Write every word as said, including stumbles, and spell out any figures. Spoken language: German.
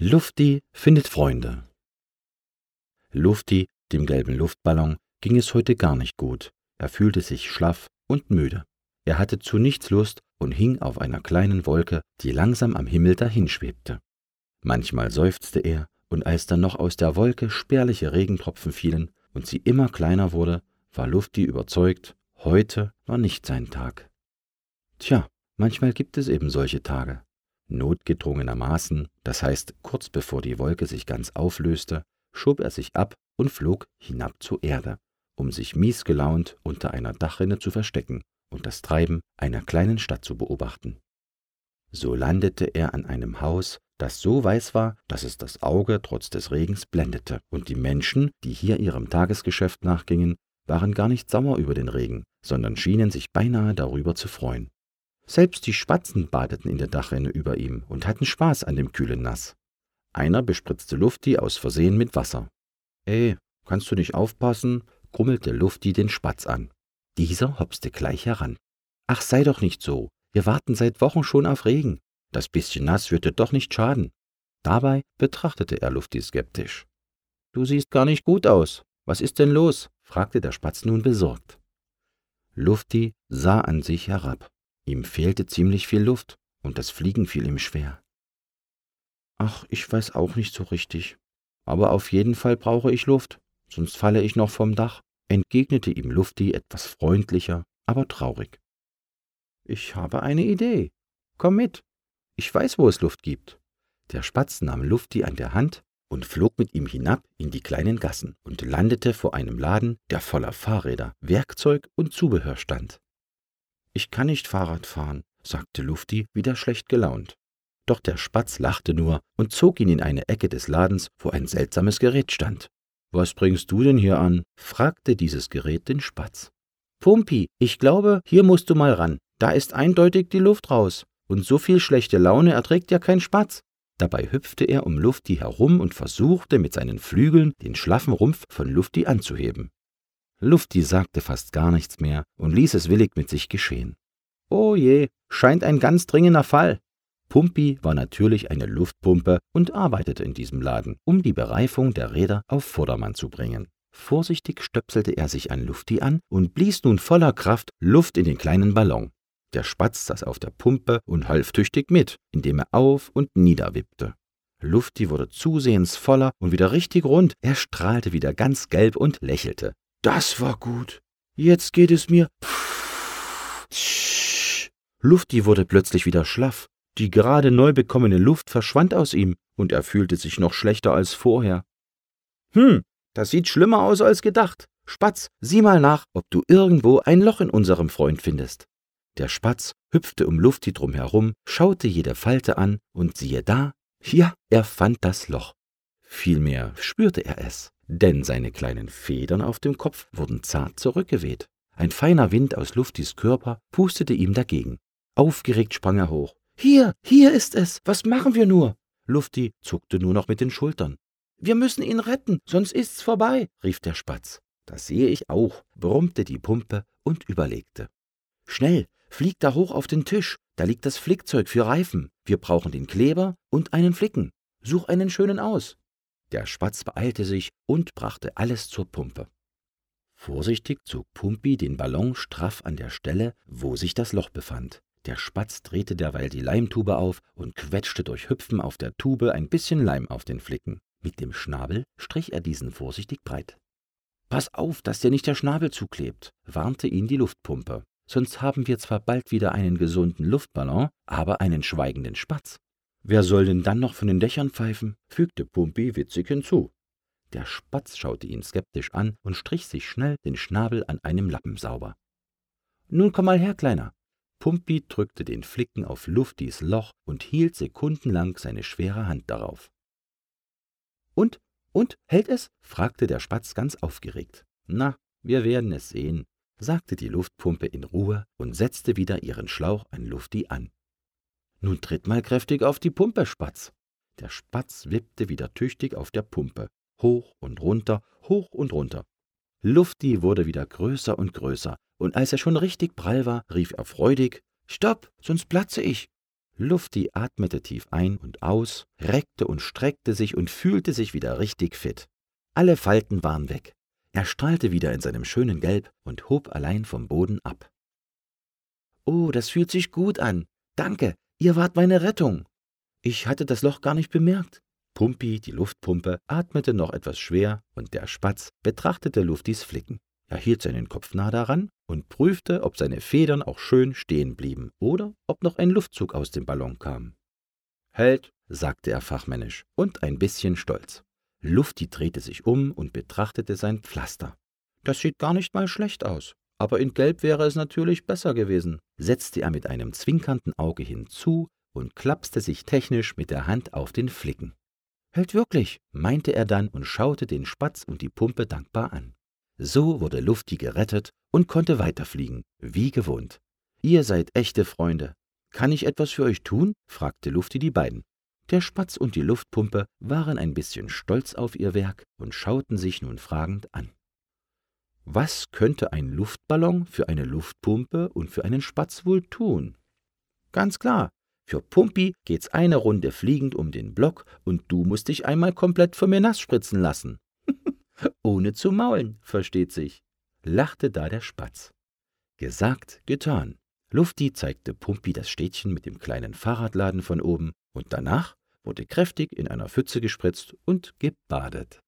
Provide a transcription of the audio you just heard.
Lufti findet Freunde. Lufti, dem gelben Luftballon, ging es heute gar nicht gut. Er fühlte sich schlaff und müde. Er hatte zu nichts Lust und hing auf einer kleinen Wolke, die langsam am Himmel dahinschwebte. Manchmal seufzte er, und als dann noch aus der Wolke spärliche Regentropfen fielen und sie immer kleiner wurde, war Lufti überzeugt, heute war nicht sein Tag. Tja, manchmal gibt es eben solche Tage. Notgedrungenermaßen, das heißt kurz bevor die Wolke sich ganz auflöste, schob er sich ab und flog hinab zur Erde, um sich miesgelaunt unter einer Dachrinne zu verstecken und das Treiben einer kleinen Stadt zu beobachten. So landete er an einem Haus, das so weiß war, dass es das Auge trotz des Regens blendete, und die Menschen, die hier ihrem Tagesgeschäft nachgingen, waren gar nicht sauer über den Regen, sondern schienen sich beinahe darüber zu freuen. Selbst die Spatzen badeten in der Dachrinne über ihm und hatten Spaß an dem kühlen Nass. Einer bespritzte Lufti aus Versehen mit Wasser. »Ey, kannst du nicht aufpassen?« grummelte Lufti den Spatz an. Dieser hopste gleich heran. »Ach, sei doch nicht so, wir warten seit Wochen schon auf Regen. Das bisschen nass wird dir doch nicht schaden.« Dabei betrachtete er Lufti skeptisch. »Du siehst gar nicht gut aus. Was ist denn los?« fragte der Spatz nun besorgt. Lufti sah an sich herab. Ihm fehlte ziemlich viel Luft, und das Fliegen fiel ihm schwer. »Ach, ich weiß auch nicht so richtig. Aber auf jeden Fall brauche ich Luft, sonst falle ich noch vom Dach«, entgegnete ihm Lufti etwas freundlicher, aber traurig. »Ich habe eine Idee. Komm mit. Ich weiß, wo es Luft gibt.« Der Spatz nahm Lufti an der Hand und flog mit ihm hinab in die kleinen Gassen und landete vor einem Laden, der voller Fahrräder, Werkzeug und Zubehör stand. »Ich kann nicht Fahrrad fahren«, sagte Lufti, wieder schlecht gelaunt. Doch der Spatz lachte nur und zog ihn in eine Ecke des Ladens, wo ein seltsames Gerät stand. »Was bringst du denn hier an?« fragte dieses Gerät den Spatz. »Pumpi, ich glaube, hier musst du mal ran. Da ist eindeutig die Luft raus. Und so viel schlechte Laune erträgt ja kein Spatz.« Dabei hüpfte er um Lufti herum und versuchte mit seinen Flügeln den schlaffen Rumpf von Lufti anzuheben. Lufti sagte fast gar nichts mehr und ließ es willig mit sich geschehen. »Oh je, scheint ein ganz dringender Fall.« Pumpi war natürlich eine Luftpumpe und arbeitete in diesem Laden, um die Bereifung der Räder auf Vordermann zu bringen. Vorsichtig stöpselte er sich an Lufti an und blies nun voller Kraft Luft in den kleinen Ballon. Der Spatz saß auf der Pumpe und half tüchtig mit, indem er auf und nieder wippte. Lufti wurde zusehends voller und wieder richtig rund. Er strahlte wieder ganz gelb und lächelte. »Das war gut. Jetzt geht es mir...« Lufti wurde plötzlich wieder schlaff. Die gerade neu bekommene Luft verschwand aus ihm, und er fühlte sich noch schlechter als vorher. »Hm, das sieht schlimmer aus als gedacht. Spatz, sieh mal nach, ob du irgendwo ein Loch in unserem Freund findest.« Der Spatz hüpfte um Lufti drum herum, schaute jede Falte an, und siehe da, ja, er fand das Loch. Vielmehr spürte er es, denn seine kleinen Federn auf dem Kopf wurden zart zurückgeweht. Ein feiner Wind aus Luftis Körper pustete ihm dagegen. Aufgeregt sprang er hoch. »Hier, hier ist es! Was machen wir nur?« Lufti zuckte nur noch mit den Schultern. »Wir müssen ihn retten, sonst ist's vorbei«, rief der Spatz. »Das sehe ich auch«, brummte die Pumpe und überlegte. »Schnell, flieg da hoch auf den Tisch, da liegt das Flickzeug für Reifen. Wir brauchen den Kleber und einen Flicken. Such einen schönen aus.« Der Spatz beeilte sich und brachte alles zur Pumpe. Vorsichtig zog Pumpi den Ballon straff an der Stelle, wo sich das Loch befand. Der Spatz drehte derweil die Leimtube auf und quetschte durch Hüpfen auf der Tube ein bisschen Leim auf den Flicken. Mit dem Schnabel strich er diesen vorsichtig breit. »Pass auf, dass dir nicht der Schnabel zuklebt«, warnte ihn die Luftpumpe. »Sonst haben wir zwar bald wieder einen gesunden Luftballon, aber einen schweigenden Spatz.« »Wer soll denn dann noch von den Dächern pfeifen?«, fügte Pumpi witzig hinzu. Der Spatz schaute ihn skeptisch an und strich sich schnell den Schnabel an einem Lappen sauber. »Nun komm mal her, Kleiner.« Pumpi drückte den Flicken auf Luftis Loch und hielt sekundenlang seine schwere Hand darauf. »Und? Und? Hält es?« fragte der Spatz ganz aufgeregt. »Na, wir werden es sehen«, sagte die Luftpumpe in Ruhe und setzte wieder ihren Schlauch an Lufti an. »Nun tritt mal kräftig auf die Pumpe, Spatz.« Der Spatz wippte wieder tüchtig auf der Pumpe, hoch und runter, hoch und runter. Lufti wurde wieder größer und größer, und als er schon richtig prall war, rief er freudig: »Stopp, sonst platze ich!« Lufti atmete tief ein und aus, reckte und streckte sich und fühlte sich wieder richtig fit. Alle Falten waren weg. Er strahlte wieder in seinem schönen Gelb und hob allein vom Boden ab. »Oh, das fühlt sich gut an. Danke, ihr wart meine Rettung. Ich hatte das Loch gar nicht bemerkt.« Pumpi, die Luftpumpe, atmete noch etwas schwer und der Spatz betrachtete Luftis Flicken. Er hielt seinen Kopf nah daran und prüfte, ob seine Federn auch schön stehen blieben oder ob noch ein Luftzug aus dem Ballon kam. »Hält«, sagte er fachmännisch und ein bisschen stolz. Lufti drehte sich um und betrachtete sein Pflaster. »Das sieht gar nicht mal schlecht aus, aber in Gelb wäre es natürlich besser gewesen«, setzte er mit einem zwinkernden Auge hinzu und klapste sich technisch mit der Hand auf den Flicken. »Hält wirklich«, meinte er dann und schaute den Spatz und die Pumpe dankbar an. So wurde Lufti gerettet und konnte weiterfliegen, wie gewohnt. »Ihr seid echte Freunde. Kann ich etwas für euch tun?« fragte Lufti die beiden. Der Spatz und die Luftpumpe waren ein bisschen stolz auf ihr Werk und schauten sich nun fragend an. Was könnte ein Luftballon für eine Luftpumpe und für einen Spatz wohl tun? Ganz klar, für Pumpi geht's eine Runde fliegend um den Block und du musst dich einmal komplett von mir nass spritzen lassen. Ohne zu maulen, versteht sich, lachte da der Spatz. Gesagt, getan. Lufti zeigte Pumpi das Städtchen mit dem kleinen Fahrradladen von oben und danach wurde kräftig in einer Pfütze gespritzt und gebadet.